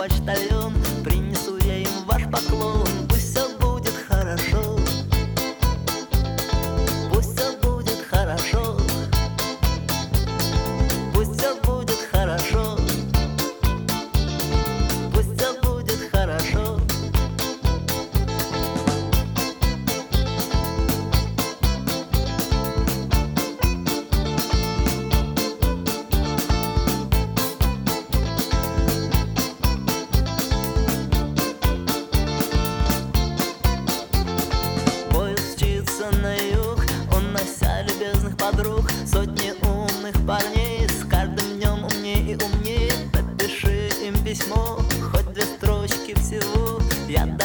почтальон, принесу я им ваш поклон. Пусть все будет хорошо, пусть все будет хорошо, пусть все будет хорошо, пусть все будет хорошо. На юг, унося любезных подруг, сотни умных парней, с каждым днем умнее и умнее. Напиши им письмо, хоть 2 строчки всего. Я